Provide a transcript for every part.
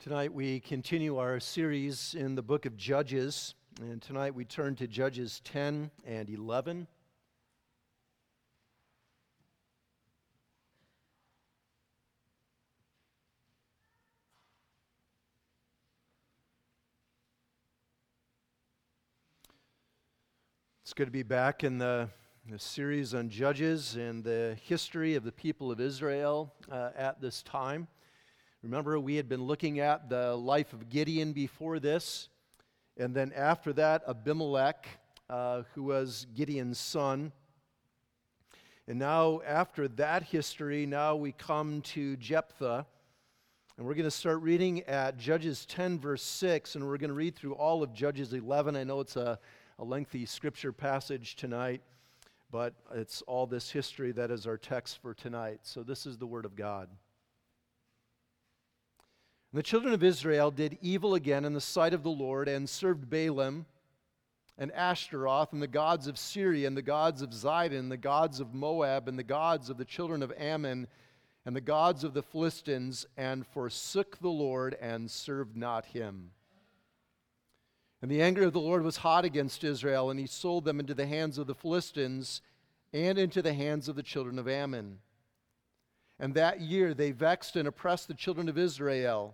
Tonight we continue our series in the book of Judges, and tonight we turn to Judges 10 and 11. It's good to be back in the series on Judges and the history of the people of Israel at this time. Remember, we had been looking at the life of Gideon before this, and then after that, Abimelech, who was Gideon's son. And now, after that history, now we come to Jephthah, and we're going to start reading at Judges 10, verse 6, and we're going to read through all of Judges 11. I know it's a lengthy scripture passage tonight, but it's all this history that is our text for tonight. So this is the Word of God. And the children of Israel did evil again in the sight of the Lord and served Balaam and Ashtaroth and the gods of Syria and the gods of Zidon, the gods of Moab and the gods of the children of Ammon and the gods of the Philistines, and forsook the Lord and served not him. And the anger of the Lord was hot against Israel, and he sold them into the hands of the Philistines and into the hands of the children of Ammon. And that year they vexed and oppressed the children of Israel.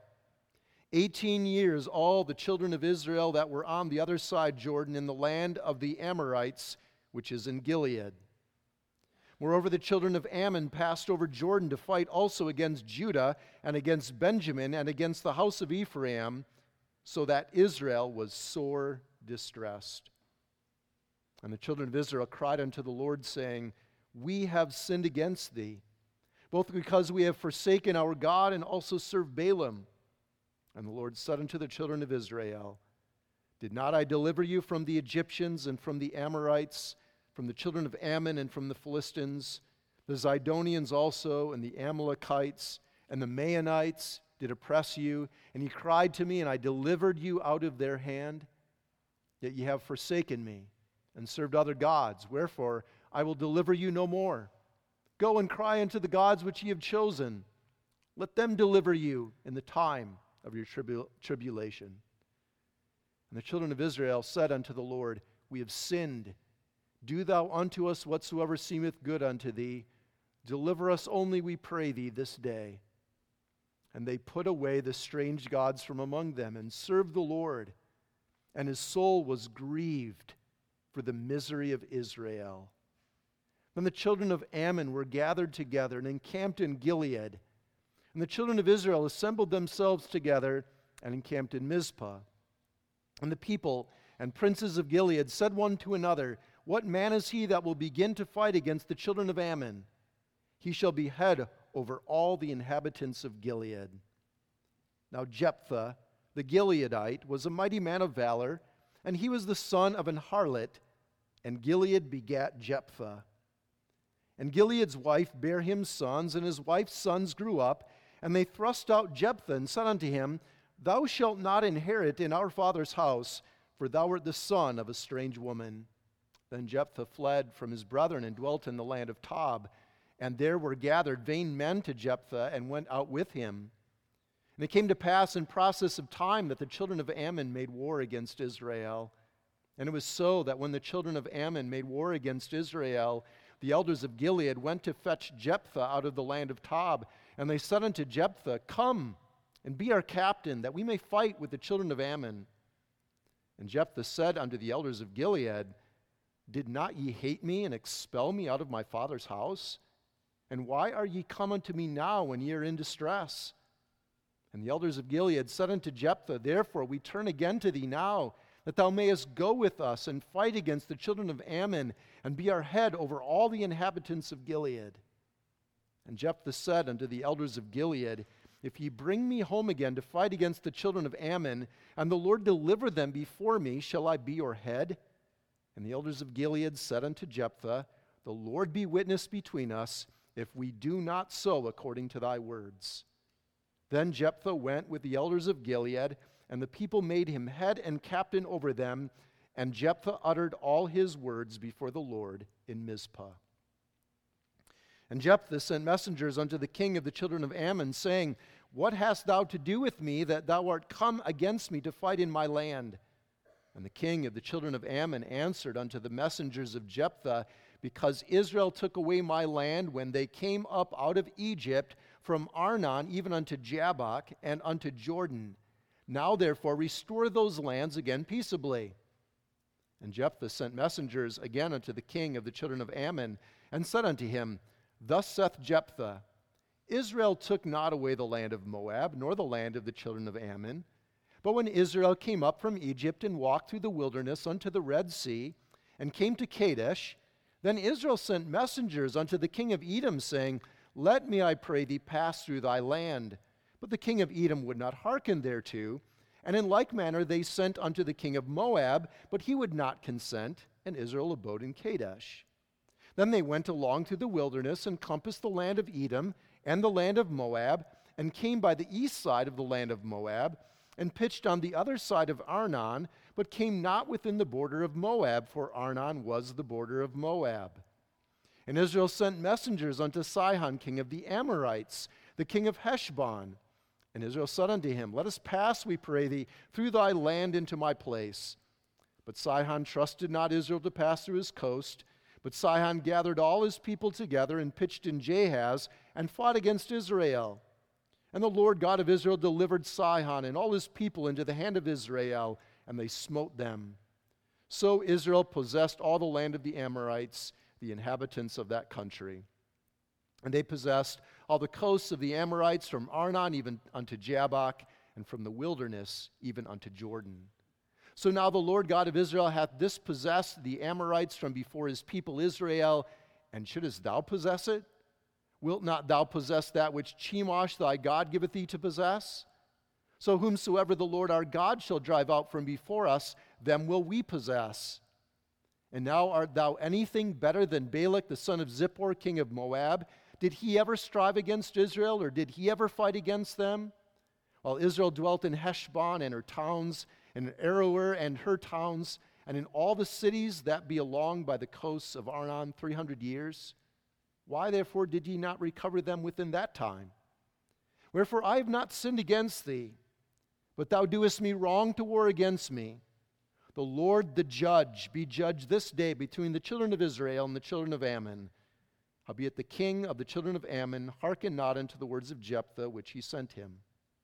18 years all the children of Israel that were on the other side Jordan in the land of the Amorites, which is in Gilead. Moreover, the children of Ammon passed over Jordan to fight also against Judah and against Benjamin and against the house of Ephraim, so that Israel was sore distressed. And the children of Israel cried unto the Lord, saying, We have sinned against thee, both because we have forsaken our God and also served Balaam. And the Lord said unto the children of Israel, Did not I deliver you from the Egyptians and from the Amorites, from the children of Ammon and from the Philistines? The Zidonians also and the Amalekites and the Maonites did oppress you, and ye cried to me, and I delivered you out of their hand. Yet ye have forsaken me and served other gods. Wherefore I will deliver you no more. Go and cry unto the gods which ye have chosen. Let them deliver you in the time of your tribulation. And the children of Israel said unto the Lord, We have sinned. Do thou unto us whatsoever seemeth good unto thee. Deliver us only, we pray thee, this day. And they put away the strange gods from among them and served the Lord. And his soul was grieved for the misery of Israel. Then the children of Ammon were gathered together and encamped in Gilead. And the children of Israel assembled themselves together and encamped in Mizpah. And the people and princes of Gilead said one to another, What man is he that will begin to fight against the children of Ammon? He shall be head over all the inhabitants of Gilead. Now Jephthah, the Gileadite, was a mighty man of valor, and he was the son of an harlot, and Gilead begat Jephthah. And Gilead's wife bare him sons, and his wife's sons grew up, and they thrust out Jephthah, and said unto him, Thou shalt not inherit in our father's house, for thou art the son of a strange woman. Then Jephthah fled from his brethren, and dwelt in the land of Tob. And there were gathered vain men to Jephthah, and went out with him. And it came to pass in process of time that the children of Ammon made war against Israel. And it was so that when the children of Ammon made war against Israel, the elders of Gilead went to fetch Jephthah out of the land of Tob. And they said unto Jephthah, Come and be our captain, that we may fight with the children of Ammon. And Jephthah said unto the elders of Gilead, Did not ye hate me and expel me out of my father's house? And why are ye come unto me now when ye are in distress? And the elders of Gilead said unto Jephthah, Therefore we turn again to thee now, that thou mayest go with us and fight against the children of Ammon, and be our head over all the inhabitants of Gilead. And Jephthah said unto the elders of Gilead, If ye bring me home again to fight against the children of Ammon, and the Lord deliver them before me, shall I be your head? And the elders of Gilead said unto Jephthah, The Lord be witness between us, if we do not so according to thy words. Then Jephthah went with the elders of Gilead, and the people made him head and captain over them, and Jephthah uttered all his words before the Lord in Mizpah. And Jephthah sent messengers unto the king of the children of Ammon, saying, what hast thou to do with me, that thou art come against me to fight in my land? And the king of the children of Ammon answered unto the messengers of Jephthah, because Israel took away my land when they came up out of Egypt from Arnon even unto Jabbok and unto Jordan. Now therefore restore those lands again peaceably. And Jephthah sent messengers again unto the king of the children of Ammon, and said unto him, Thus saith Jephthah, Israel took not away the land of Moab, nor the land of the children of Ammon. But when Israel came up from Egypt and walked through the wilderness unto the Red Sea, and came to Kadesh, then Israel sent messengers unto the king of Edom, saying, Let me, I pray thee, pass through thy land. But the king of Edom would not hearken thereto. And in like manner they sent unto the king of Moab, but he would not consent, and Israel abode in Kadesh. Then they went along through the wilderness, and compassed the land of Edom and the land of Moab, and came by the east side of the land of Moab, and pitched on the other side of Arnon, but came not within the border of Moab, for Arnon was the border of Moab. And Israel sent messengers unto Sihon, king of the Amorites, the king of Heshbon. And Israel said unto him, Let us pass, we pray thee, through thy land into my place. But Sihon trusted not Israel to pass through his coast. But Sihon gathered all his people together, and pitched in Jahaz, and fought against Israel. And the Lord God of Israel delivered Sihon and all his people into the hand of Israel, and they smote them. So Israel possessed all the land of the Amorites, the inhabitants of that country. And they possessed all the coasts of the Amorites, from Arnon even unto Jabbok, and from the wilderness even unto Jordan. So now the Lord God of Israel hath dispossessed the Amorites from before his people Israel, and shouldest thou possess it? Wilt not thou possess that which Chemosh thy God giveth thee to possess? So whomsoever the Lord our God shall drive out from before us, them will we possess. And now art thou anything better than Balak the son of Zippor, king of Moab? Did he ever strive against Israel, or did he ever fight against them? While Israel dwelt in Heshbon and her towns, and in Aroer and her towns, and in all the cities that be along by the coasts of Arnon 300 years. Why therefore did ye not recover them within that time? Wherefore I have not sinned against thee, but thou doest me wrong to war against me. The Lord the judge be judge this day between the children of Israel and the children of Ammon. Howbeit the king of the children of Ammon hearkened not unto the words of Jephthah which he sent him.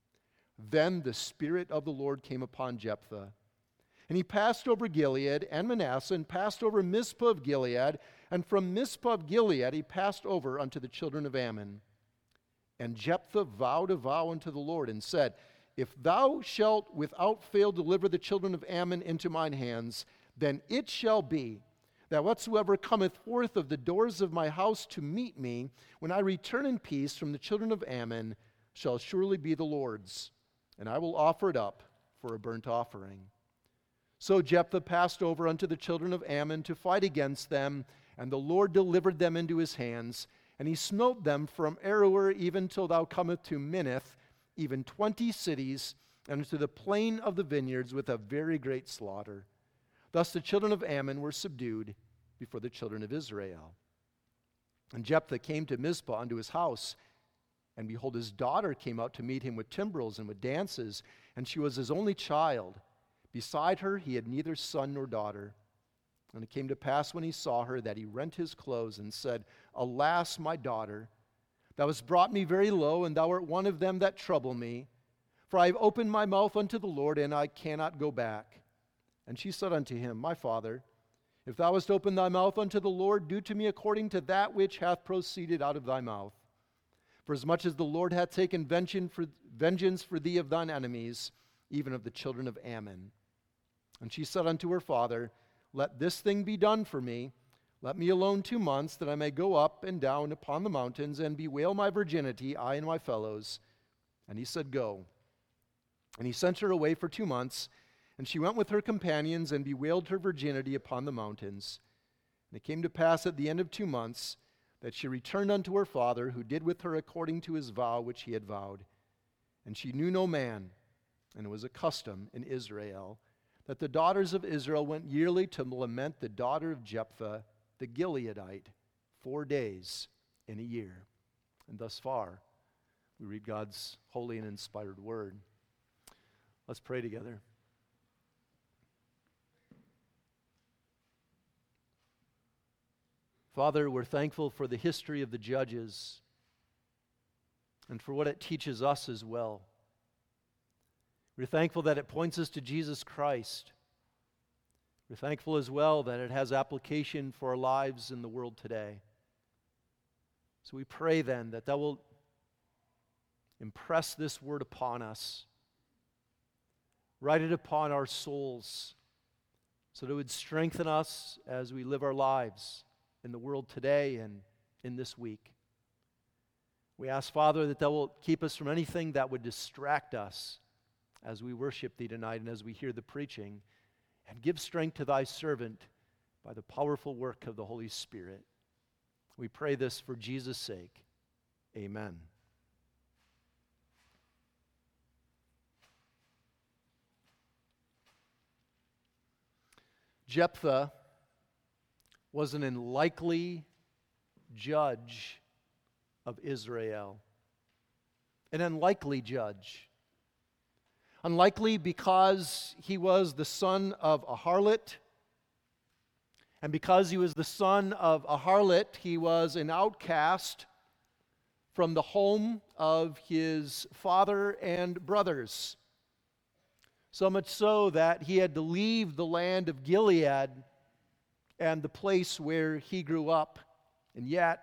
Then the Spirit of the Lord came upon Jephthah, and he passed over Gilead and Manasseh, and passed over Mizpah of Gilead, and from Mizpah of Gilead he passed over unto the children of Ammon. And Jephthah vowed a vow unto the Lord, and said, If thou shalt without fail deliver the children of Ammon into mine hands, then it shall be that whatsoever cometh forth of the doors of my house to meet me, when I return in peace from the children of Ammon, shall surely be the Lord's, and I will offer it up for a burnt offering. So Jephthah passed over unto the children of Ammon to fight against them, and the Lord delivered them into his hands, and he smote them from Aroer even till thou cometh to Minnith, even 20 cities, and to the plain of the vineyards with a very great slaughter. Thus the children of Ammon were subdued before the children of Israel. And Jephthah came to Mizpah unto his house, and behold, his daughter came out to meet him with timbrels and with dances, and she was his only child. Beside her he had neither son nor daughter. And it came to pass when he saw her that he rent his clothes and said, Alas, my daughter, thou hast brought me very low, and thou art one of them that trouble me. For I have opened my mouth unto the Lord, and I cannot go back. And she said unto him, My father, if thou hast opened thy mouth unto the Lord, do to me according to that which hath proceeded out of thy mouth. For as much as the Lord hath taken vengeance for thee of thine enemies, even of the children of Ammon. And she said unto her father, Let this thing be done for me. Let me alone 2 months, that I may go up and down upon the mountains, and bewail my virginity, I and my fellows. And he said, Go. And he sent her away for 2 months, and she went with her companions, and bewailed her virginity upon the mountains. And it came to pass at the end of 2 months, that she returned unto her father, who did with her according to his vow which he had vowed. And she knew no man, and it was a custom in Israel, that the daughters of Israel went yearly to lament the daughter of Jephthah, the Gileadite, 4 days in a year. And thus far, We read God's holy and inspired word. Let's pray together. Father, we're thankful for the history of the judges and for what it teaches us as well. We're thankful that it points us to Jesus Christ. We're thankful as well that it has application for our lives in the world today. So we pray then that will impress this word upon us, write it upon our souls, so that it would strengthen us as we live our lives in the world today and in this week. We ask, Father, that Thou will keep us from anything that would distract us as we worship Thee tonight and as we hear the preaching, and give strength to Thy servant by the powerful work of the Holy Spirit. We pray this for Jesus' sake. Amen. Jephthah was an unlikely judge of Israel. An unlikely judge. Unlikely because he was the son of a harlot. And because he was the son of a harlot, he was an outcast from the home of his father and brothers. So much so that he had to leave the land of Gilead and the place where he grew up. And yet,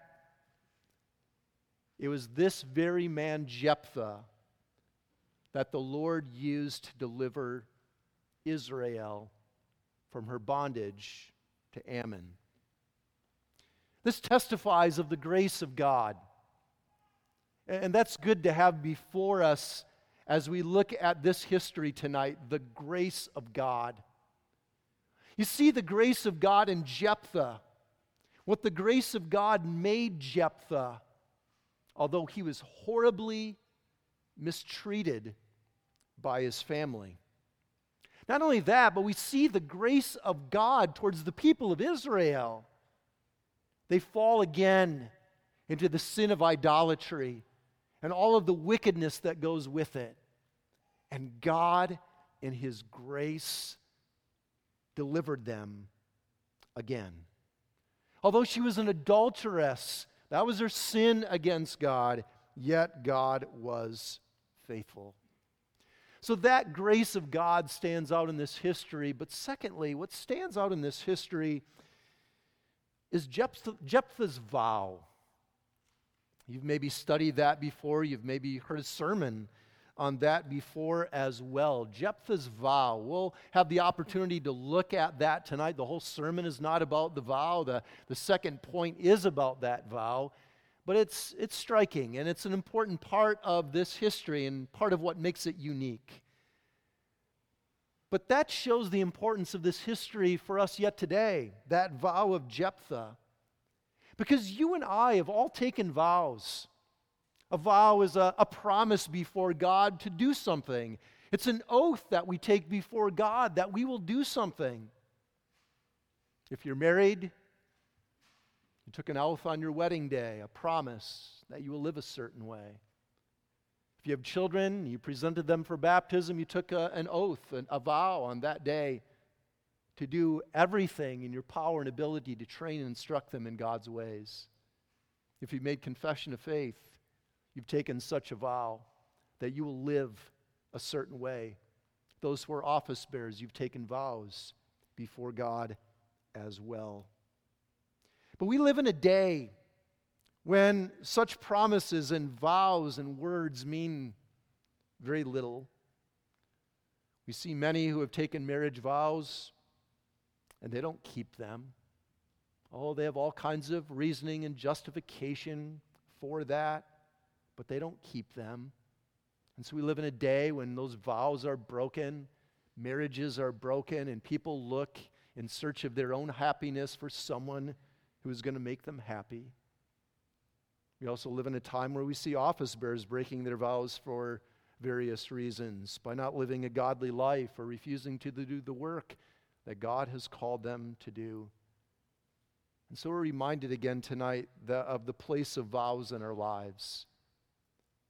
it was this very man Jephthah that the Lord used to deliver Israel from her bondage to Ammon. This testifies of the grace of God. And that's good to have before us as we look at this history tonight, the grace of God. You see the grace of God in Jephthah. What the grace of God made Jephthah, although he was horribly mistreated by his family. Not only that, but we see the grace of God towards the people of Israel. They fall again into the sin of idolatry and all of the wickedness that goes with it. And God, in His grace, delivered them again. Although she was an adulteress, that was her sin against God, yet God was faithful. So that grace of God stands out in this history. But secondly, what stands out in this history is Jephthah's vow. You've maybe studied that before. You've maybe heard a sermon on that before as well. Jephthah's vow. We'll have the opportunity to look at that tonight. The whole sermon is not about the vow. The second point is about that vow. But it's striking, and it's an important part of this history and part of what makes it unique. But that shows the importance of this history for us yet today, that vow of Jephthah. Because you and I have all taken vows. A vow is a promise before God to do something. It's an oath that we take before God that we will do something. If you're married, you took an oath on your wedding day, a promise that you will live a certain way. If you have children, you presented them for baptism, you took an oath, a vow on that day to do everything in your power and ability to train and instruct them in God's ways. If you made confession of faith, you've taken such a vow that you will live a certain way. Those who are office bearers, you've taken vows before God as well. But we live in a day when such promises and vows and words mean very little. We see many who have taken marriage vows and they don't keep them. Oh, they have all kinds of reasoning and justification for that, but they don't keep them. And so we live in a day when those vows are broken, marriages are broken, and people look in search of their own happiness for someone who is going to make them happy. We also live in a time where we see office bearers breaking their vows for various reasons, by not living a godly life or refusing to do the work that God has called them to do. And so we're reminded again tonight of the place of vows in our lives.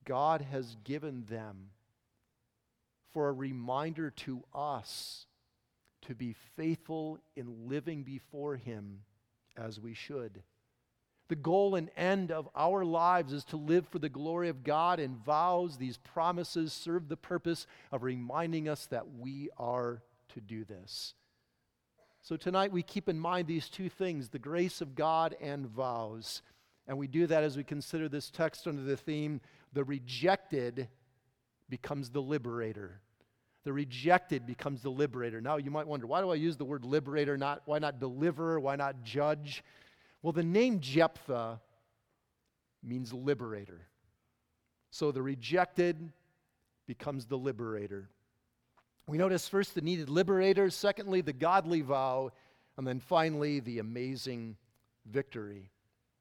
God has given them for a reminder to us to be faithful in living before Him as we should. The goal and end of our lives is to live for the glory of God, and vows, these promises, serve the purpose of reminding us that we are to do this. So tonight we keep in mind these two things, the grace of God and vows. And we do that as we consider this text under the theme, the rejected becomes the liberator. The rejected becomes the liberator. Now you might wonder, why do I use the word liberator? Why not deliverer? Why not judge? Well, the name Jephthah means liberator. So the rejected becomes the liberator. We notice first the needed liberator, secondly the godly vow, and then finally the amazing victory.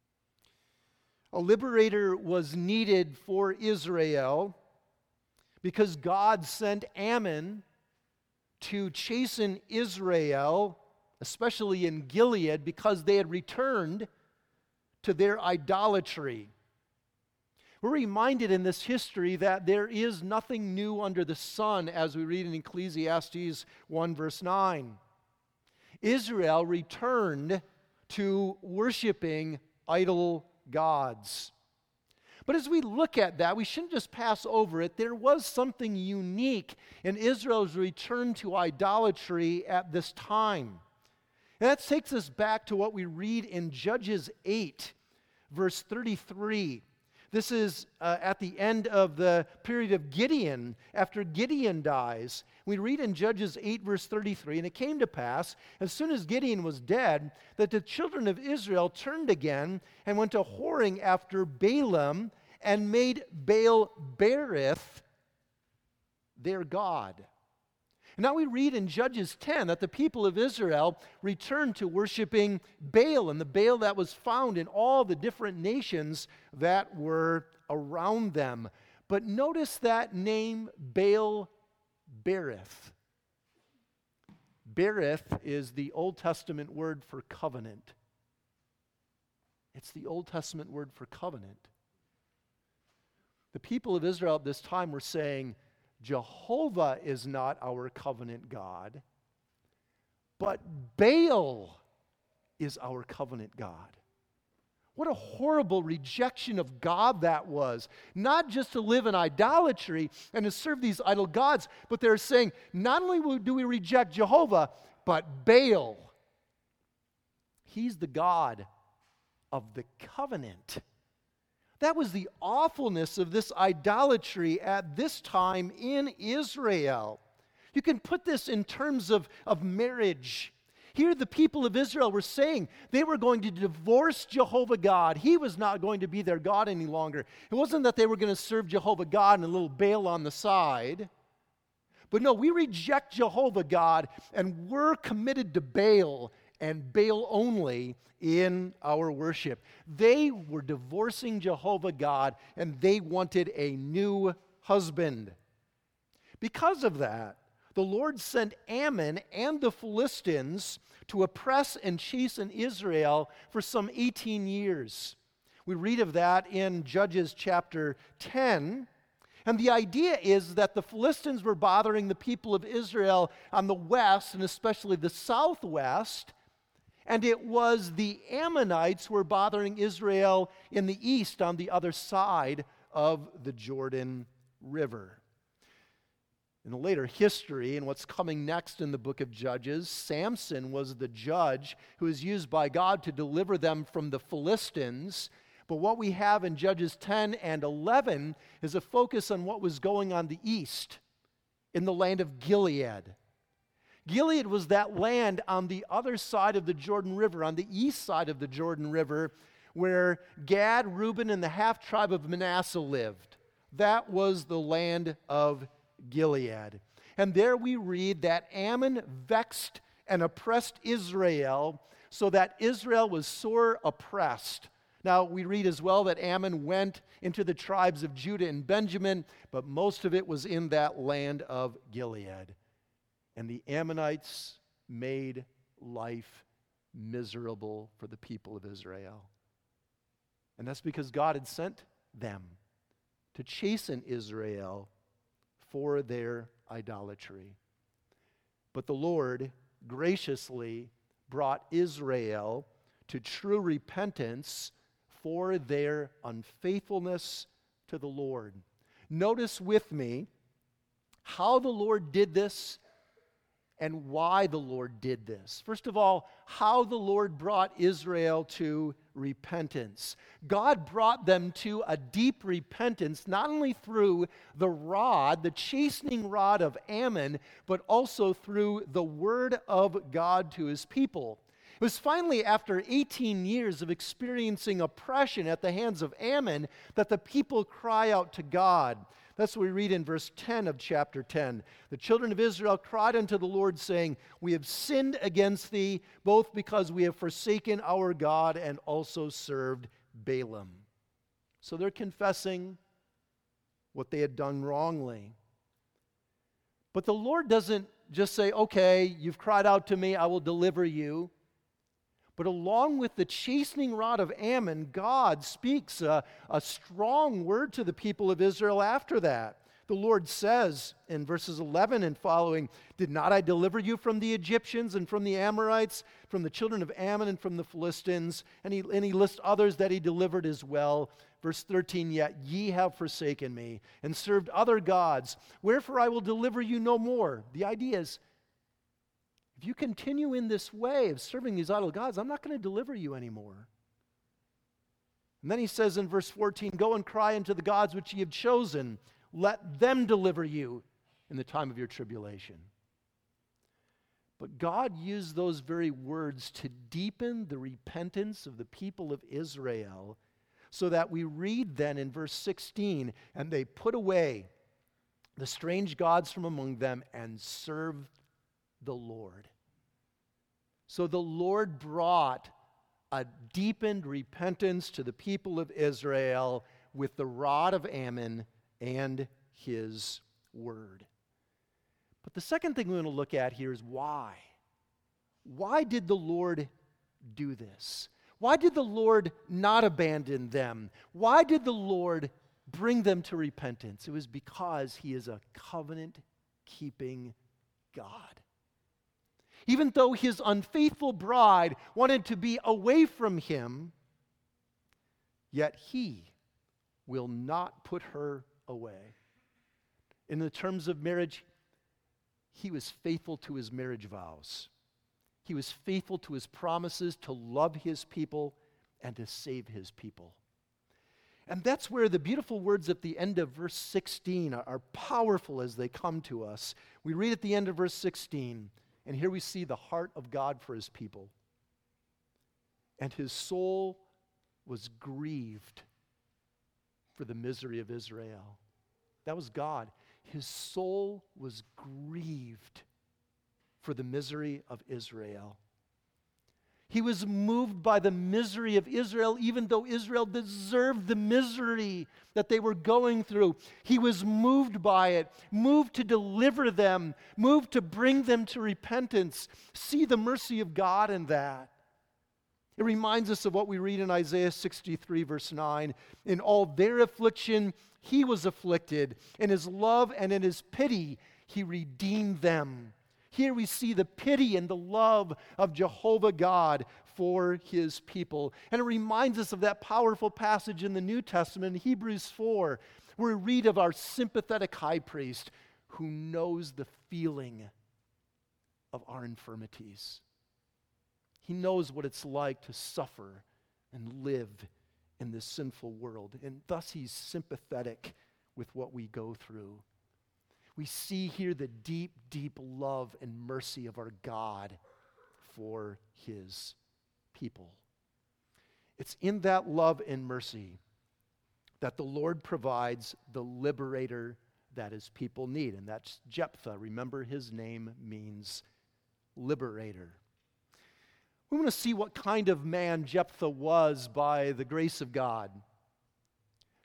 A liberator was needed for Israel because God sent Ammon to chasten Israel, especially in Gilead, because they had returned to their idolatry. We're reminded in this history that there is nothing new under the sun, as we read in Ecclesiastes 1 verse 9. Israel returned to worshiping idol gods. But as we look at that, we shouldn't just pass over it. There was something unique in Israel's return to idolatry at this time. And that takes us back to what we read in Judges 8, verse 33. This is at the end of the period of Gideon, after Gideon dies. We read in Judges 8, verse 33, and it came to pass, as soon as Gideon was dead, that the children of Israel turned again and went to whoring after Balaam and made Baal-berith their god. Now we read in Judges 10 that the people of Israel returned to worshiping Baal, and the Baal that was found in all the different nations that were around them. But notice that name, Baal-berith. Berith is the Old Testament word for covenant. It's the Old Testament word for covenant. The people of Israel at this time were saying, Jehovah is not our covenant God, but Baal is our covenant God. What a horrible rejection of God that was. Not just to live in idolatry and to serve these idol gods, but they're saying, not only do we reject Jehovah, but Baal. He's the God of the covenant. That was the awfulness of this idolatry at this time in Israel. You can put this in terms of marriage. Here the people of Israel were saying they were going to divorce Jehovah God. He was not going to be their God any longer. It wasn't that they were going to serve Jehovah God and a little Baal on the side. But no, we reject Jehovah God and we're committed to Baal and Baal only in our worship. They were divorcing Jehovah God and they wanted a new husband. Because of that, the Lord sent Ammon and the Philistines to oppress and chasten Israel for some 18 years. We read of that in Judges chapter 10. And the idea is that the Philistines were bothering the people of Israel on the west and especially the southwest. And it was the Ammonites who were bothering Israel in the east on the other side of the Jordan River. In the later history, and what's coming next in the book of Judges, Samson was the judge who was used by God to deliver them from the Philistines. But what we have in Judges 10 and 11 is a focus on what was going on the east, in the land of Gilead. Gilead was that land on the other side of the Jordan River, on the east side of the Jordan River, where Gad, Reuben, and the half-tribe of Manasseh lived. That was the land of Gilead. And there we read that Ammon vexed and oppressed Israel, so that Israel was sore oppressed. Now, we read as well that Ammon went into the tribes of Judah and Benjamin, but most of it was in that land of Gilead. And the Ammonites made life miserable for the people of Israel. And that's because God had sent them to chasten Israel for their idolatry. But the Lord graciously brought Israel to true repentance for their unfaithfulness to the Lord. Notice with me how the Lord did this and why the Lord did this. First of all, how the Lord brought Israel to repentance. God brought them to a deep repentance, not only through the rod, the chastening rod of Ammon, but also through the word of God to his people. It was finally after 18 years of experiencing oppression at the hands of Ammon that the people cry out to God. That's what we read in verse 10 of chapter 10. The children of Israel cried unto the Lord, saying, "We have sinned against thee, both because we have forsaken our God and also served Balaam." So they're confessing what they had done wrongly. But the Lord doesn't just say, "Okay, you've cried out to me, I will deliver you." But along with the chastening rod of Ammon, God speaks a strong word to the people of Israel after that. The Lord says in verses 11 and following, "Did not I deliver you from the Egyptians and from the Amorites, from the children of Ammon and from the Philistines?" And he lists others that he delivered as well. Verse 13, "Yet ye have forsaken me and served other gods. Wherefore I will deliver you no more." The idea is, if you continue in this way of serving these idol gods, I'm not going to deliver you anymore. And then he says in verse 14, "Go and cry unto the gods which ye have chosen. Let them deliver you in the time of your tribulation." But God used those very words to deepen the repentance of the people of Israel, so that we read then in verse 16, "And they put away the strange gods from among them and served the Lord." So the Lord brought a deepened repentance to the people of Israel with the rod of Ammon and his word. But the second thing we're going to look at here is why. Why did the Lord do this? Why did the Lord not abandon them? Why did the Lord bring them to repentance? It was because he is a covenant-keeping God. Even though his unfaithful bride wanted to be away from him, yet he will not put her away. In the terms of marriage, he was faithful to his marriage vows. He was faithful to his promises to love his people and to save his people. And that's where the beautiful words at the end of verse 16 are powerful as they come to us. We read at the end of verse 16, and here we see the heart of God for his people. "And his soul was grieved for the misery of Israel." That was God. His soul was grieved for the misery of Israel. He was moved by the misery of Israel, even though Israel deserved the misery that they were going through. He was moved by it, moved to deliver them, moved to bring them to repentance. See the mercy of God in that. It reminds us of what we read in Isaiah 63, verse 9. "In all their affliction, he was afflicted. In his love and in his pity, he redeemed them." Here we see the pity and the love of Jehovah God for his people. And it reminds us of that powerful passage in the New Testament, in Hebrews 4, where we read of our sympathetic high priest who knows the feeling of our infirmities. He knows what it's like to suffer and live in this sinful world, and thus he's sympathetic with what we go through. We see here the deep, deep love and mercy of our God for his people. It's in that love and mercy that the Lord provides the liberator that his people need, and that's Jephthah. Remember, his name means liberator. We want to see what kind of man Jephthah was by the grace of God.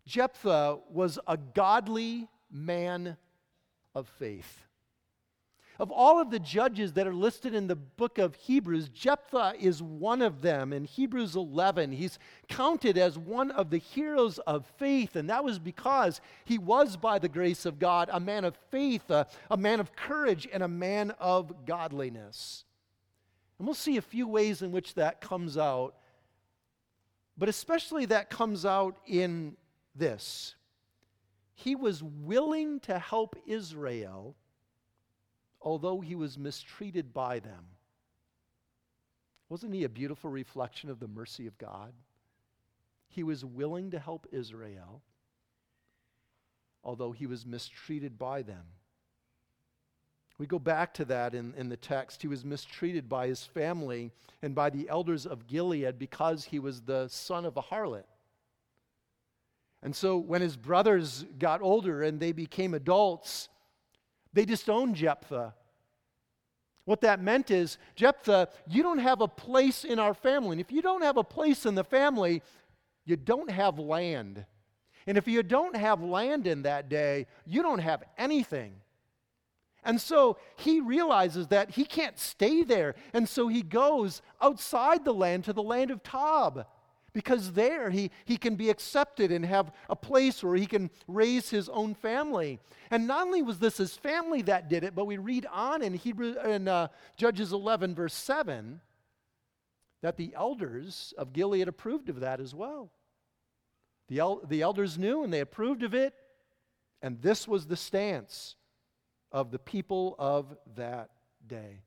Jephthah was a godly man of faith. Of all of the judges that are listed in the book of Hebrews, Jephthah is one of them. In Hebrews 11, he's counted as one of the heroes of faith, and that was because he was, by the grace of God, a man of faith, a man of courage, and a man of godliness. And we'll see a few ways in which that comes out, but especially that comes out in this. He was willing to help Israel, although he was mistreated by them. Wasn't he a beautiful reflection of the mercy of God? He was willing to help Israel, although he was mistreated by them. We go back to that in the text. He was mistreated by his family and by the elders of Gilead because he was the son of a harlot. And so when his brothers got older and they became adults, they disowned Jephthah. What that meant is, Jephthah, you don't have a place in our family. And if you don't have a place in the family, you don't have land. And if you don't have land in that day, you don't have anything. And so he realizes that he can't stay there. And so he goes outside the land to the land of Tob, because there he can be accepted and have a place where he can raise his own family. And not only was this his family that did it, but we read on in Judges 11, verse 7, that the elders of Gilead approved of that as well. The elders knew and they approved of it, and this was the stance of the people of that day.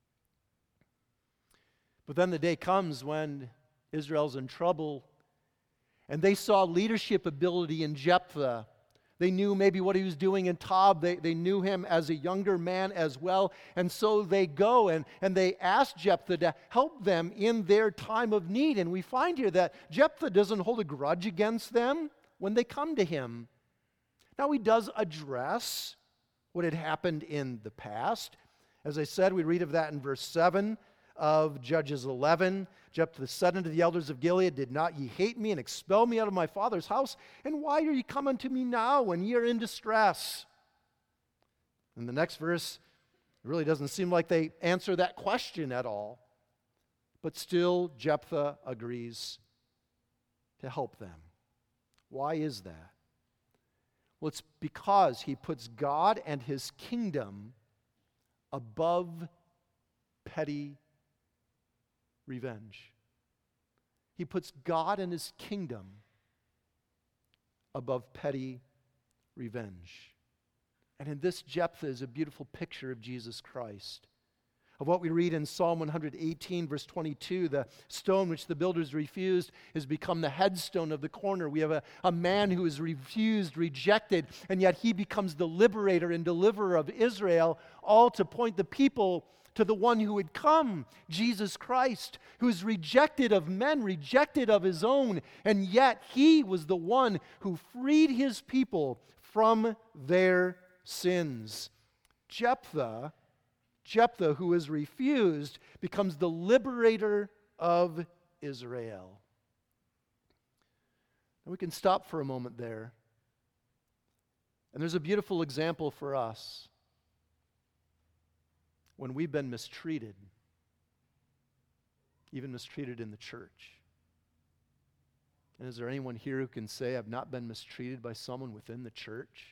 But then the day comes when Israel's in trouble, and they saw leadership ability in Jephthah. They knew maybe what he was doing in Tob. They knew him as a younger man as well. And so they go and they ask Jephthah to help them in their time of need. And we find here that Jephthah doesn't hold a grudge against them when they come to him. Now, he does address what had happened in the past. As I said, we read of that in verse 7 of Judges 11. Jephthah said unto the elders of Gilead, Did not ye hate me and expel me out of my father's house? And why are ye come unto me now when ye are in distress? In the next verse, it really doesn't seem like they answer that question at all. But still, Jephthah agrees to help them. Why is that? Well, it's because he puts God and his kingdom above petty revenge. He puts God and his kingdom above petty revenge. And in this, Jephthah is a beautiful picture of Jesus Christ. Of what we read in Psalm 118, verse 22, the stone which the builders refused has become the headstone of the corner. We have a man who is refused, rejected, and yet he becomes the liberator and deliverer of Israel, all to point the people to the one who would come, Jesus Christ, who is rejected of men, rejected of his own, and yet he was the one who freed his people from their sins. Jephthah, who is refused, becomes the liberator of Israel. And we can stop for a moment there. And there's a beautiful example for us. When we've been mistreated, even mistreated in the church. And is there anyone here who can say, I've not been mistreated by someone within the church?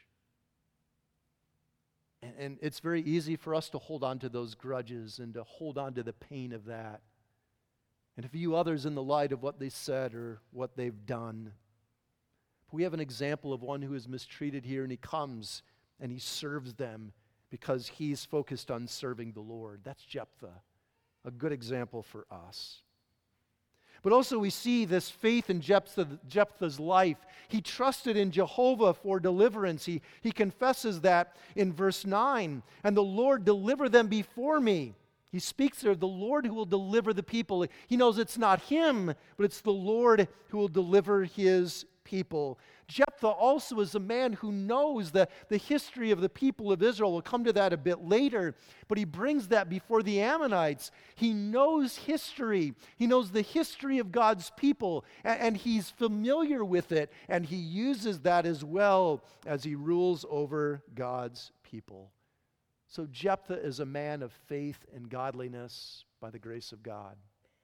And it's very easy for us to hold on to those grudges and to hold on to the pain of that. And to view others in the light of what they said or what they've done. But we have an example of one who is mistreated here, and he comes and he serves them because he's focused on serving the Lord. That's Jephthah, a good example for us. But also we see this faith in Jephthah's life. He trusted in Jehovah for deliverance. He confesses that in verse 9. And the Lord deliver them before me. He speaks there of the Lord who will deliver the people. He knows it's not him, but it's the Lord who will deliver his people. Jephthah also is a man who knows the history of the people of Israel. We'll come to that a bit later, but he brings that before the Ammonites. He knows history. He knows the history of God's people, and he's familiar with it, and he uses that as well as he rules over God's people. So Jephthah is a man of faith and godliness by the grace of God.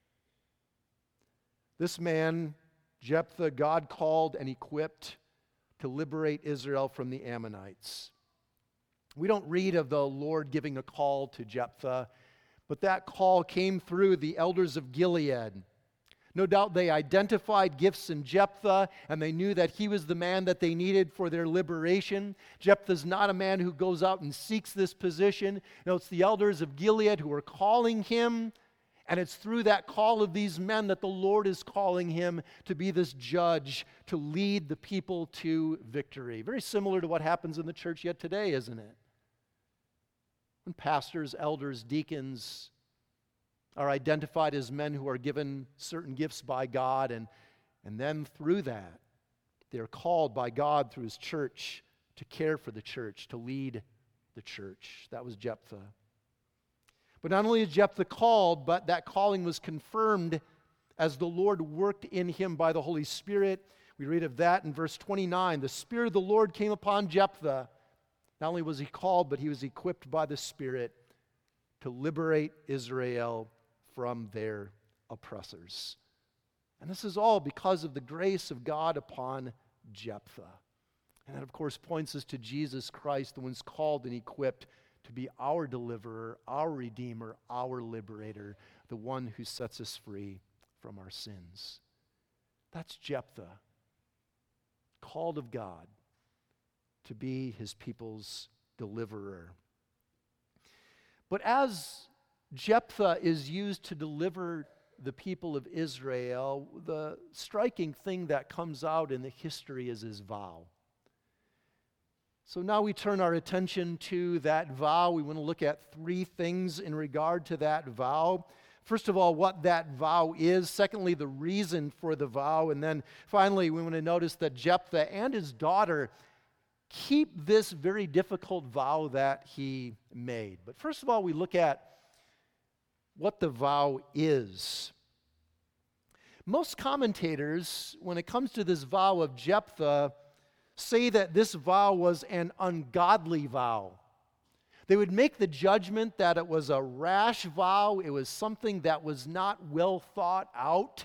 This man, Jephthah, God called and equipped to liberate Israel from the Ammonites. We don't read of the Lord giving a call to Jephthah, but that call came through the elders of Gilead. No doubt they identified gifts in Jephthah, and they knew that he was the man that they needed for their liberation. Jephthah's not a man who goes out and seeks this position. No, it's the elders of Gilead who are calling him, and it's through that call of these men that the Lord is calling him to be this judge, to lead the people to victory. Very similar to what happens in the church yet today, isn't it? When pastors, elders, deacons are identified as men who are given certain gifts by God, and then through that, they are called by God through his church to care for the church, to lead the church. That was Jephthah. But not only is Jephthah called, but that calling was confirmed as the Lord worked in him by the Holy Spirit. We read of that in verse 29. The Spirit of the Lord came upon Jephthah. Not only was he called, but he was equipped by the Spirit to liberate Israel from their oppressors. And this is all because of the grace of God upon Jephthah. And that, of course, points us to Jesus Christ, the one who's called and equipped to be our deliverer, our redeemer, our liberator, the one who sets us free from our sins. That's Jephthah, called of God to be his people's deliverer. But as Jephthah is used to deliver the people of Israel, the striking thing that comes out in the history is his vow. So now we turn our attention to that vow. We want to look at three things in regard to that vow. First of all, what that vow is. Secondly, the reason for the vow. And then finally, we want to notice that Jephthah and his daughter keep this very difficult vow that he made. But first of all, we look at what the vow is. Most commentators, when it comes to this vow of Jephthah, say that this vow was an ungodly vow. They would make the judgment that it was a rash vow. It was something that was not well thought out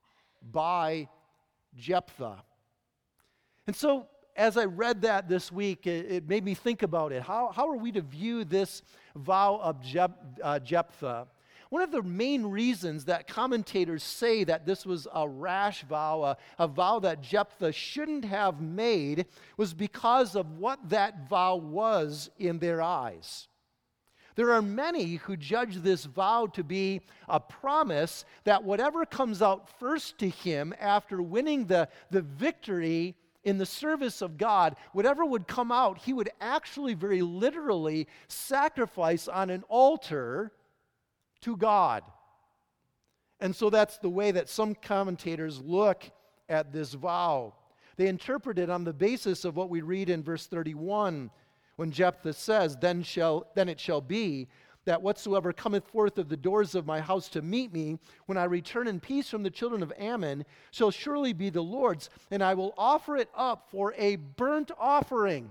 by Jephthah. And so, as I read that this week, it made me think about it. How are we to view this vow of Jephthah? One of the main reasons that commentators say that this was a rash vow, a vow that Jephthah shouldn't have made, was because of what that vow was in their eyes. There are many who judge this vow to be a promise that whatever comes out first to him after winning the victory in the service of God, whatever would come out, he would actually very literally sacrifice on an altar to God. And so that's the way that some commentators look at this vow. They interpret it on the basis of what we read in verse 31, when Jephthah says, Then it shall be that whatsoever cometh forth of the doors of my house to meet me, when I return in peace from the children of Ammon, shall surely be the Lord's, and I will offer it up for a burnt offering.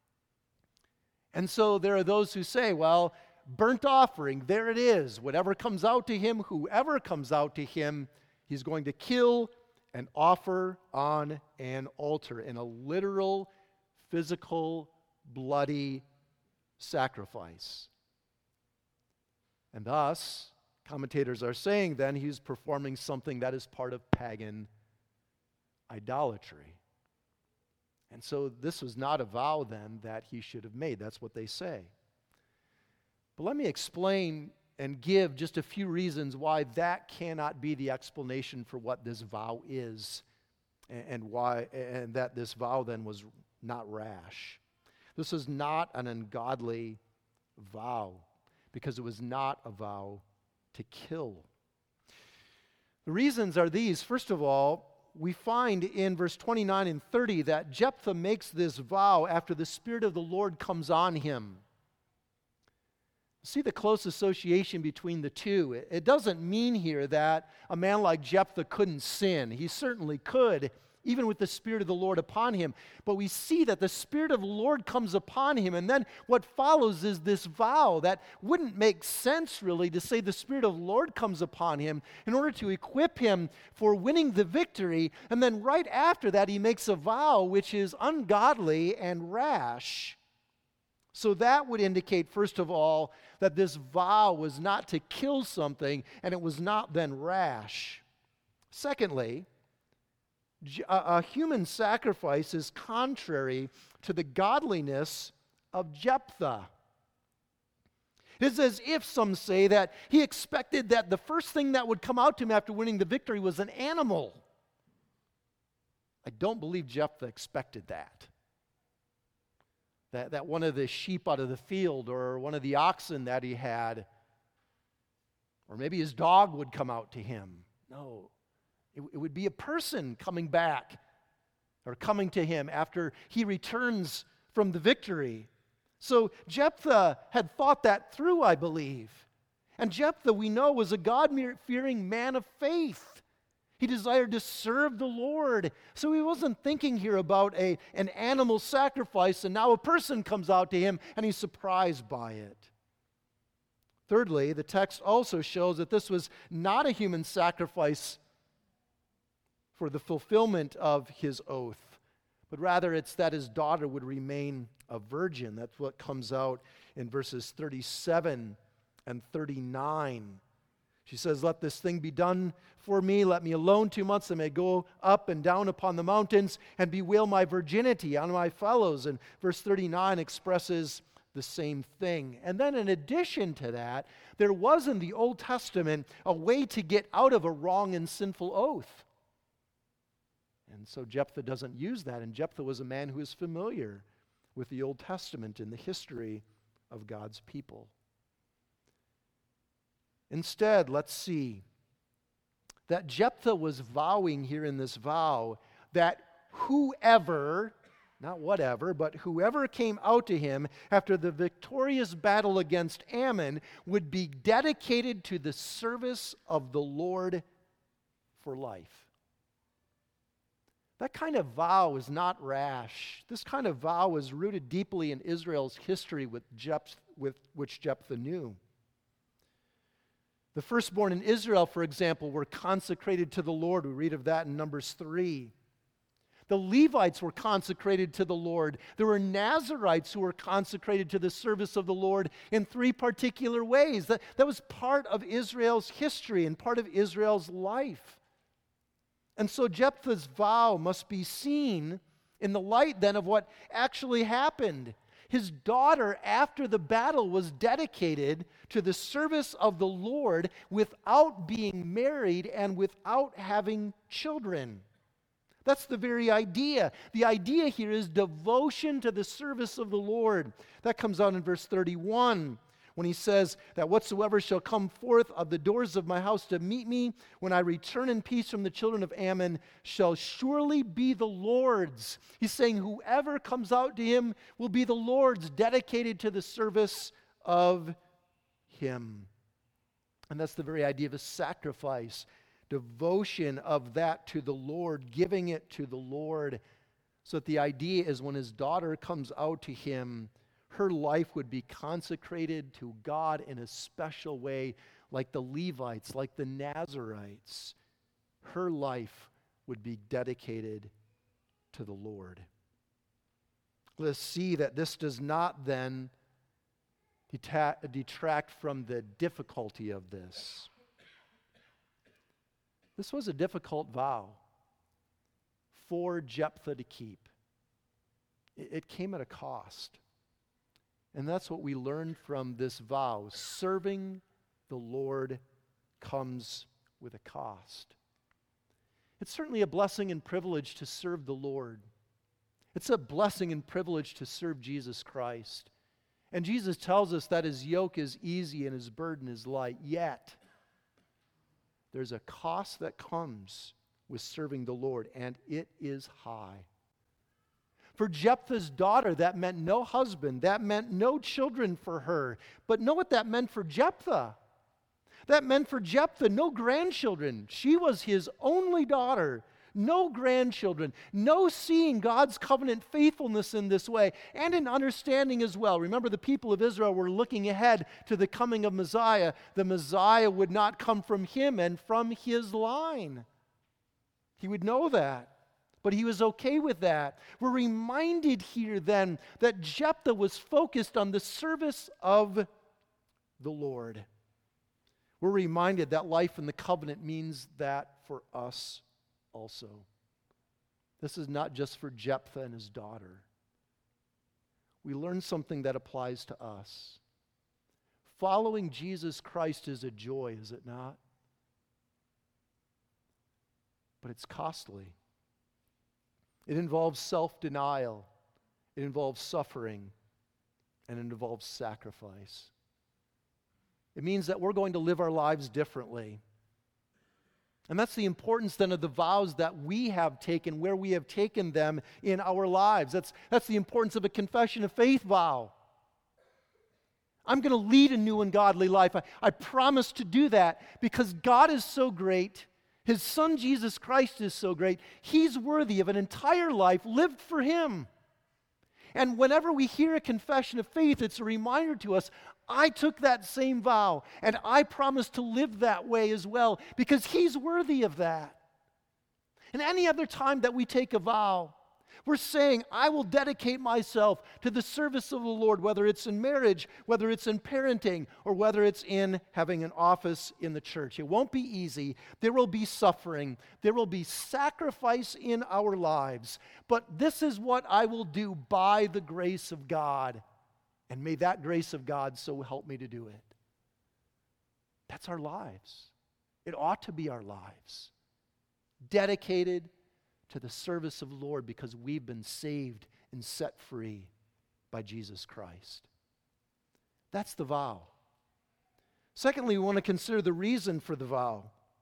And so there are those who say, well, burnt offering, there it is. Whatever comes out to him, whoever comes out to him, he's going to kill and offer on an altar in a literal, physical, bloody sacrifice. And thus, commentators are saying then he's performing something that is part of pagan idolatry. And so this was not a vow then that he should have made. That's what they say. But let me explain and give just a few reasons why that cannot be the explanation for what this vow is and why, and that this vow then was not rash. This is not an ungodly vow because it was not a vow to kill. The reasons are these. First of all, we find in verse 29 and 30 that Jephthah makes this vow after the Spirit of the Lord comes on him. See the close association between the two. It doesn't mean here that a man like Jephthah couldn't sin. He certainly could even with the Spirit of the Lord upon him. But we see that the Spirit of the Lord comes upon him, and then what follows is this vow that wouldn't make sense really to say the Spirit of the Lord comes upon him in order to equip him for winning the victory, and then right after that he makes a vow which is ungodly and rash. So that would indicate, first of all, that this vow was not to kill something, and it was not then rash. Secondly, a human sacrifice is contrary to the godliness of Jephthah. It is as if, some say, that he expected that the first thing that would come out to him after winning the victory was an animal. I don't believe Jephthah expected that. That one of the sheep out of the field, or one of the oxen that he had, or maybe his dog would come out to him. No. It would be a person coming back or coming to him after he returns from the victory. So Jephthah had thought that through, I believe. And Jephthah, we know, was a God-fearing man of faith. He desired to serve the Lord. So he wasn't thinking here about an animal sacrifice, and now a person comes out to him and he's surprised by it. Thirdly, the text also shows that this was not a human sacrifice for the fulfillment of his oath, but rather it's that his daughter would remain a virgin. That's what comes out in verses 37 and 39. She says, "Let this thing be done for me. Let me alone 2 months. I may go up and down upon the mountains and bewail my virginity on my fellows." And verse 39 expresses the same thing. And then in addition to that, there was in the Old Testament a way to get out of a wrong and sinful oath. And so Jephthah doesn't use that. And Jephthah was a man who is familiar with the Old Testament and the history of God's people. Instead, let's see that Jephthah was vowing here in this vow that whoever, not whatever, but whoever came out to him after the victorious battle against Ammon would be dedicated to the service of the Lord for life. That kind of vow is not rash. This kind of vow was rooted deeply in Israel's history which Jephthah knew. The firstborn in Israel, for example, were consecrated to the Lord. We read of that in Numbers 3. The Levites were consecrated to the Lord. There were Nazarites who were consecrated to the service of the Lord in 3 particular ways. That was part of Israel's history and part of Israel's life. And so Jephthah's vow must be seen in the light then of what actually happened. His daughter, after the battle, was dedicated to the service of the Lord without being married and without having children. That's the very idea. The idea here is devotion to the service of the Lord. That comes out in verse 31. When he says that whatsoever shall come forth of the doors of my house to meet me when I return in peace from the children of Ammon shall surely be the Lord's. He's saying whoever comes out to him will be the Lord's, dedicated to the service of him. And that's the very idea of a sacrifice, devotion of that to the Lord, giving it to the Lord. So that the idea is when his daughter comes out to him, her life would be consecrated to God in a special way, like the Levites, like the Nazarites. Her life would be dedicated to the Lord. Let's see that this does not then detract from the difficulty of this. This was a difficult vow for Jephthah to keep. It came at a cost. And that's what we learn from this vow. Serving the Lord comes with a cost. It's certainly a blessing and privilege to serve the Lord. It's a blessing and privilege to serve Jesus Christ. And Jesus tells us that his yoke is easy and his burden is light. Yet, there's a cost that comes with serving the Lord, and it is high. For Jephthah's daughter, that meant no husband. That meant no children for her. But know what that meant for Jephthah. That meant for Jephthah no grandchildren. She was his only daughter. no grandchildren, no seeing God's covenant faithfulness in this way, and in understanding as well. Remember, the people of Israel were looking ahead to the coming of Messiah. The Messiah would not come from him and from his line. He would know that, but he was okay with that. We're reminded here then that Jephthah was focused on the service of the Lord. We're reminded that life in the covenant means that for us also. This is not just for Jephthah and his daughter. We learn something that applies to us. Following Jesus Christ is a joy, is it not? But it's costly. It involves self-denial. It involves suffering. And it involves sacrifice. It means that we're going to live our lives differently. And that's the importance then of the vows that we have taken, where we have taken them in our lives. That's the importance of a confession of faith vow. I'm going to lead a new and godly life. I promise to do that because God is so great. His Son Jesus Christ is so great. He's worthy of an entire life lived for Him. And whenever we hear a confession of faith, it's a reminder to us, I took that same vow, and I promise to live that way as well, because He's worthy of that. And any other time that we take a vow, we're saying, I will dedicate myself to the service of the Lord, whether it's in marriage, whether it's in parenting, or whether it's in having an office in the church. It won't be easy. There will be suffering. There will be sacrifice in our lives. But this is what I will do by the grace of God. And may that grace of God so help me to do it. That's our lives. It ought to be our lives. Dedicated to the service of the Lord because we've been saved and set free by Jesus Christ. That's the vow. Secondly, we want to consider the reason for the vow.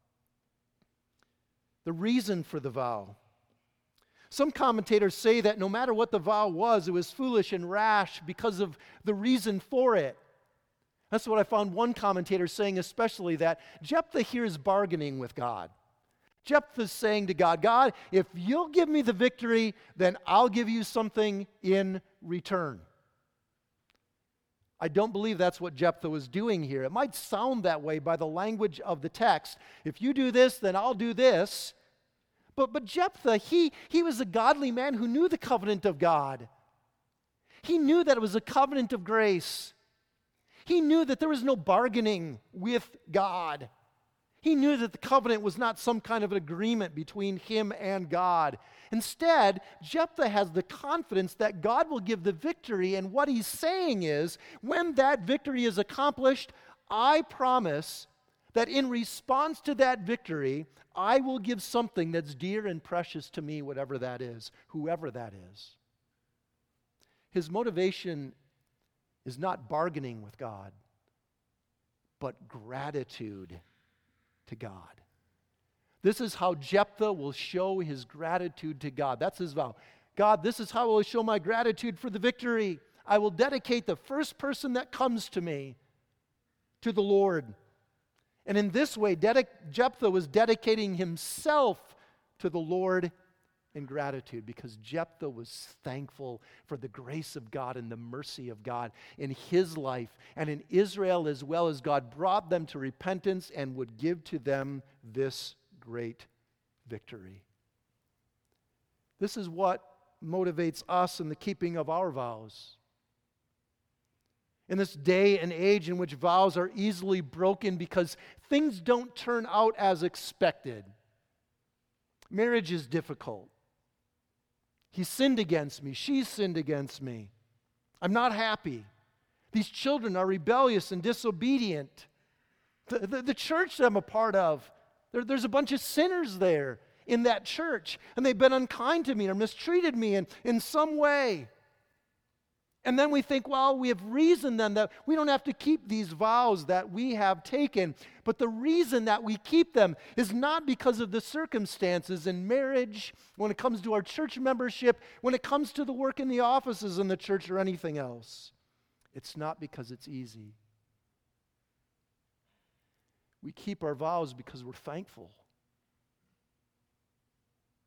The reason for the vow. Some commentators say that no matter what the vow was, it was foolish and rash because of the reason for it. That's what I found one commentator saying, especially that Jephthah here is bargaining with God. Jephthah's saying to God, God, if you'll give me the victory, then I'll give you something in return. I don't believe that's what Jephthah was doing here. It might sound that way by the language of the text. If you do this, then I'll do this. But Jephthah, he was a godly man who knew the covenant of God. He knew that it was a covenant of grace. He knew that there was no bargaining with God. He knew that the covenant was not some kind of an agreement between him and God. Instead, Jephthah has the confidence that God will give the victory, and what he's saying is, when that victory is accomplished, I promise that in response to that victory, I will give something that's dear and precious to me, whatever that is, whoever that is. His motivation is not bargaining with God, but gratitude to God. This is how Jephthah will show his gratitude to God. That's his vow. God, this is how I will show my gratitude for the victory. I will dedicate the first person that comes to me to the Lord. And in this way, Jephthah was dedicating himself to the Lord in gratitude because Jephthah was thankful for the grace of God and the mercy of God in his life and in Israel, as well as God brought them to repentance and would give to them this great victory. This is what motivates us in the keeping of our vows. In this day and age in which vows are easily broken because things don't turn out as expected. Marriage is difficult. He sinned against me. She sinned against me. I'm not happy. These children are rebellious and disobedient. The church that I'm a part of, there's a bunch of sinners there in that church, and they've been unkind to me or mistreated me in some way. And then we think, well, we have reason then that we don't have to keep these vows that we have taken. But the reason that we keep them is not because of the circumstances in marriage, when it comes to our church membership, when it comes to the work in the offices in the church or anything else. It's not because it's easy. We keep our vows because we're thankful.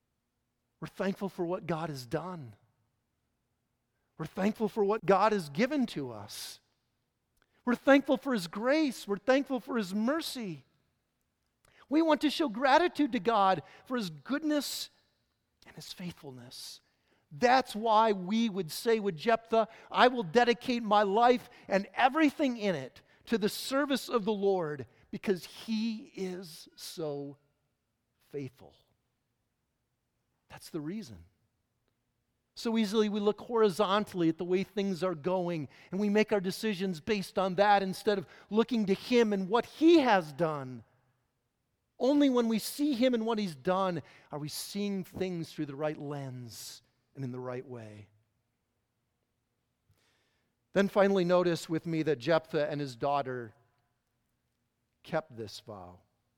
We're thankful for what God has done. We're thankful for what God has given to us. We're thankful for His grace. We're thankful for His mercy. We want to show gratitude to God for His goodness and His faithfulness. That's why we would say with Jephthah, I will dedicate my life and everything in it to the service of the Lord because He is so faithful. That's the reason. So easily we look horizontally at the way things are going and we make our decisions based on that instead of looking to Him and what He has done. Only when we see Him and what He's done are we seeing things through the right lens and in the right way. Then finally notice with me that Jephthah and his daughter kept this vow.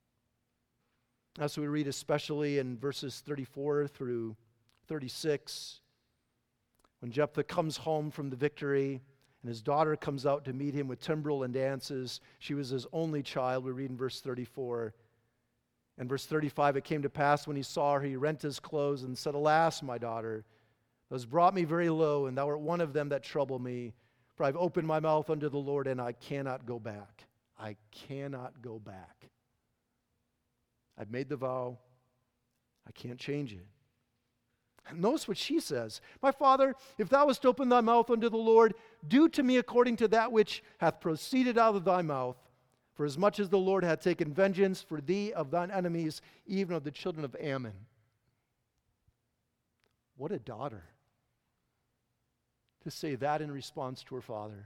As we read especially in verses 34 through 36, when Jephthah comes home from the victory and his daughter comes out to meet him with timbrel and dances, she was his only child, we read in verse 34. And verse 35, it came to pass when he saw her, he rent his clothes and said, Alas, my daughter, thou hast brought me very low, and thou art one of them that trouble me. For I've opened my mouth unto the Lord, and I cannot go back. I cannot go back. I've made the vow. I can't change it. And notice what she says. My father, if thou hast opened thy mouth unto the Lord, do to me according to that which hath proceeded out of thy mouth. For as much as the Lord hath taken vengeance for thee of thine enemies, even of the children of Ammon. What a daughter. To say that in response to her father.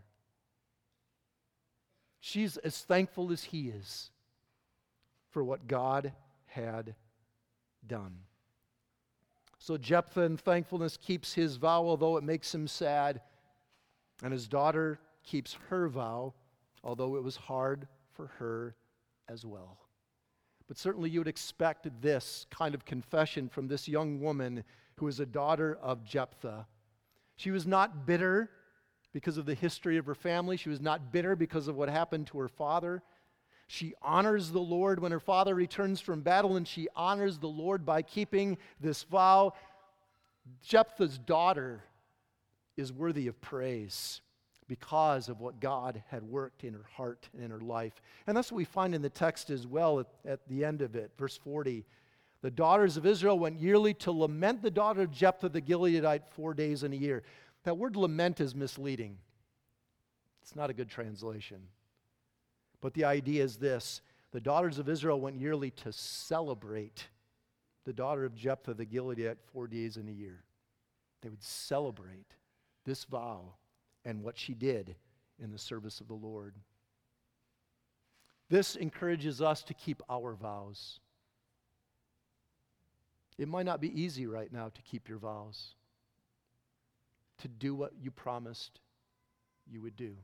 She's as thankful as he is for what God had done. So Jephthah in thankfulness keeps his vow, although it makes him sad. And his daughter keeps her vow, although it was hard for her as well. But certainly you would expect this kind of confession from this young woman who is a daughter of Jephthah. She was not bitter because of the history of her family. She was not bitter because of what happened to her father. She honors the Lord when her father returns from battle, and she honors the Lord by keeping this vow. Jephthah's daughter is worthy of praise because of what God had worked in her heart and in her life. And that's what we find in the text as well at the end of it, verse 40. The daughters of Israel went yearly to lament the daughter of Jephthah the Gileadite 4 days in a year. That word lament is misleading. It's not a good translation. But the idea is this. The daughters of Israel went yearly to celebrate the daughter of Jephthah the Gileadite 4 days in a year. They would celebrate this vow and what she did in the service of the Lord. This encourages us to keep our vows. It might not be easy right now to keep your vows, to do what you promised you would do.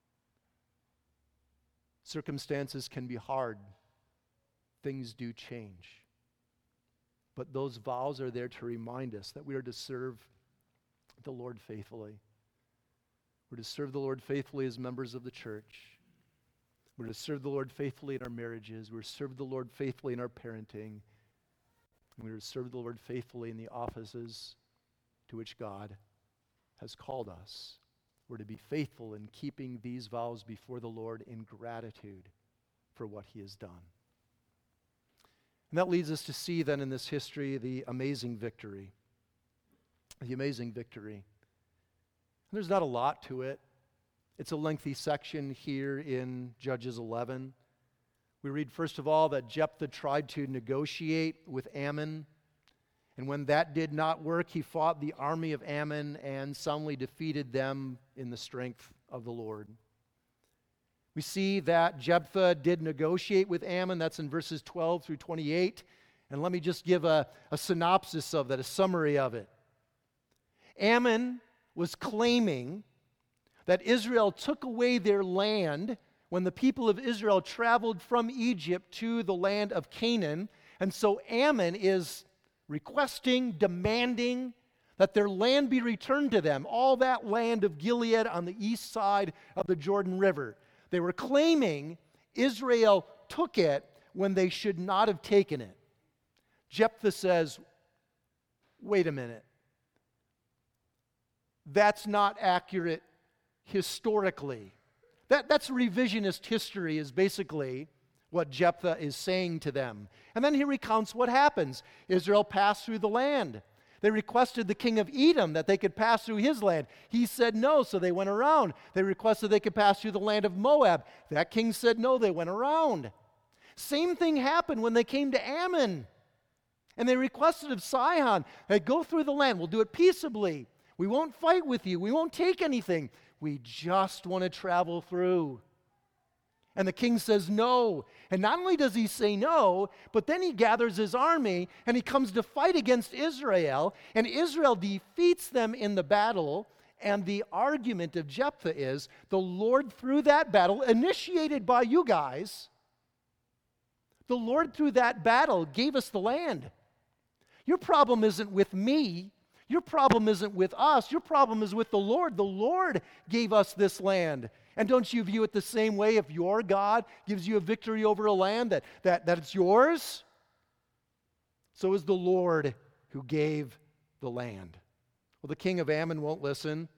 Circumstances can be hard. Things do change. But those vows are there to remind us that we are to serve the Lord faithfully. We're to serve the Lord faithfully as members of the church. We're to serve the Lord faithfully in our marriages. We're to serve the Lord faithfully in our parenting. And we're to serve the Lord faithfully in the offices to which God has called us. We're to be faithful in keeping these vows before the Lord in gratitude for what He has done. And that leads us to see then in this history the amazing victory. The amazing victory. There's not a lot to it. It's a lengthy section here in Judges 11. We read, first of all, that Jephthah tried to negotiate with Ammon. And when that did not work, he fought the army of Ammon and soundly defeated them in the strength of the Lord. We see that Jephthah did negotiate with Ammon. That's in verses 12 through 28. And let me just give a synopsis of that, a summary of it. Ammon was claiming that Israel took away their land when the people of Israel traveled from Egypt to the land of Canaan. And so Ammon is requesting, demanding that their land be returned to them, all that land of Gilead on the east side of the Jordan River. They were claiming Israel took it when they should not have taken it. Jephthah says, wait a minute. That's not accurate historically. That's revisionist history is basically what Jephthah is saying to them. And then he recounts what happens. Israel passed through the land. They requested the king of Edom that they could pass through his land. He said no, so they went around. They requested they could pass through the land of Moab. That king said no, they went around. Same thing happened when they came to Ammon. And they requested of Sihon, hey, go through the land. We'll do it peaceably. We won't fight with you. We won't take anything. We just want to travel through. And the king says no. And not only does he say no, but then he gathers his army and he comes to fight against Israel. And Israel defeats them in the battle. And the argument of Jephthah is the Lord, through that battle, initiated by you guys, the Lord, through that battle, gave us the land. Your problem isn't with me. Your problem isn't with us. Your problem is with the Lord. The Lord gave us this land. And don't you view it the same way if your God gives you a victory over a land that it's yours? So is the Lord who gave the land. Well, the king of Ammon won't listen.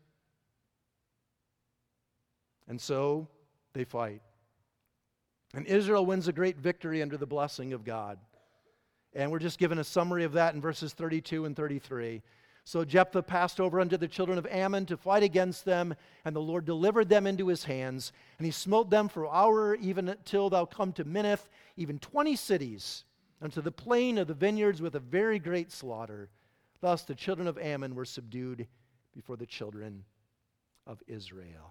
And so they fight. And Israel wins a great victory under the blessing of God. And we're just given a summary of that in verses 32 and 33. So Jephthah passed over unto the children of Ammon to fight against them, and the Lord delivered them into his hands. And he smote them for an hour, even till thou come to Minnith, even 20 cities, unto the plain of the vineyards with a very great slaughter. Thus the children of Ammon were subdued before the children of Israel.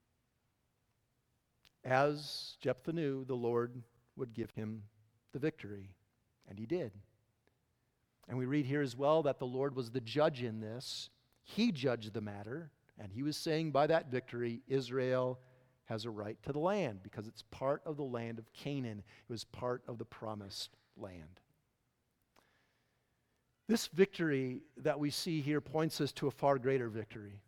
As Jephthah knew, the Lord would give him the victory, and he did. And we read here as well that the Lord was the judge in this. He judged the matter, and he was saying by that victory, Israel has a right to the land because it's part of the land of Canaan. It was part of the promised land. This victory that we see here points us to a far greater victory.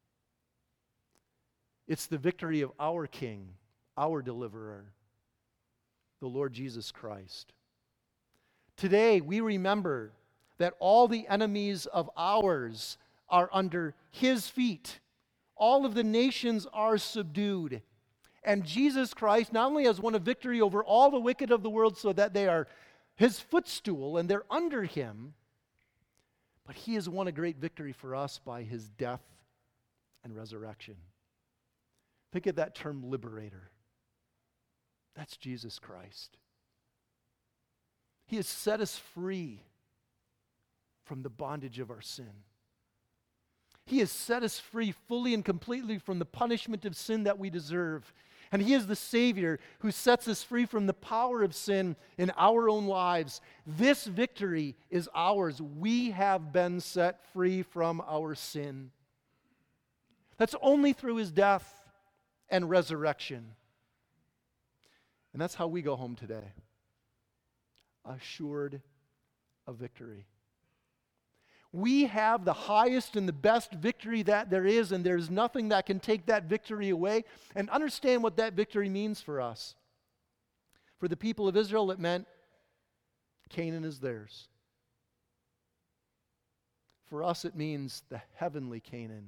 It's the victory of our King, our deliverer, the Lord Jesus Christ. Today, we remember that all the enemies of ours are under his feet. All of the nations are subdued. And Jesus Christ not only has won a victory over all the wicked of the world so that they are his footstool and they're under him, but he has won a great victory for us by his death and resurrection. Think of that term, liberator. That's Jesus Christ. He has set us free from the bondage of our sin. He has set us free fully and completely from the punishment of sin that we deserve. And he is the Savior who sets us free from the power of sin in our own lives. This victory is ours. We have been set free from our sin. That's only through his death and resurrection. And that's how we go home today, assured of victory. We have the highest and the best victory that there is, and there's nothing that can take that victory away. And understand what that victory means for us. For the people of Israel, it meant Canaan is theirs. For us, it means the heavenly Canaan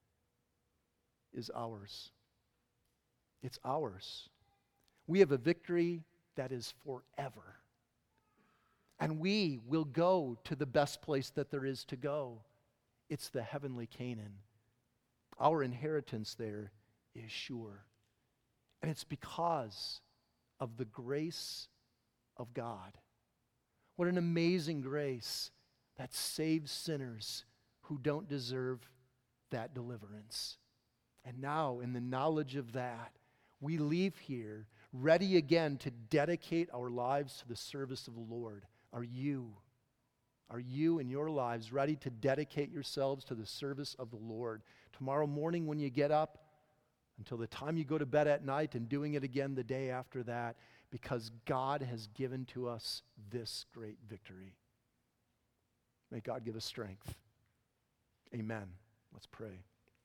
is ours. It's ours. We have a victory that is forever. And we will go to the best place that there is to go. It's the heavenly Canaan. Our inheritance there is sure. And it's because of the grace of God. What an amazing grace that saves sinners who don't deserve that deliverance. And now, in the knowledge of that, we leave here ready again to dedicate our lives to the service of the Lord. Are you in your lives ready to dedicate yourselves to the service of the Lord? Tomorrow morning when you get up, until the time you go to bed at night, and doing it again the day after that, because God has given to us this great victory. May God give us strength. Amen. Let's pray.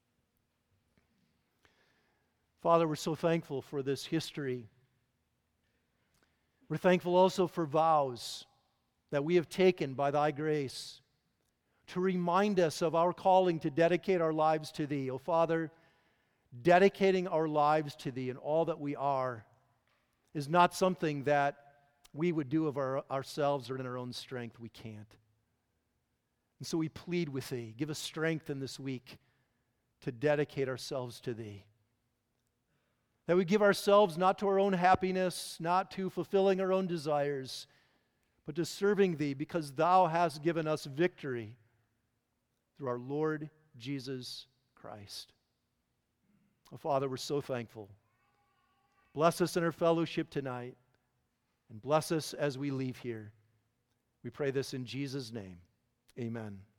Father, we're so thankful for this history. We're thankful also for vows that we have taken by thy grace to remind us of our calling to dedicate our lives to Thee. Oh Father, dedicating our lives to Thee and all that we are is not something that we would do of ourselves or in our own strength. We can't. And so we plead with Thee. Give us strength in this week to dedicate ourselves to Thee. That we give ourselves not to our own happiness, not to fulfilling our own desires, but to serving Thee because Thou hast given us victory through our Lord Jesus Christ. Oh, Father, we're so thankful. Bless us in our fellowship tonight, and bless us as we leave here. We pray this in Jesus' name. Amen.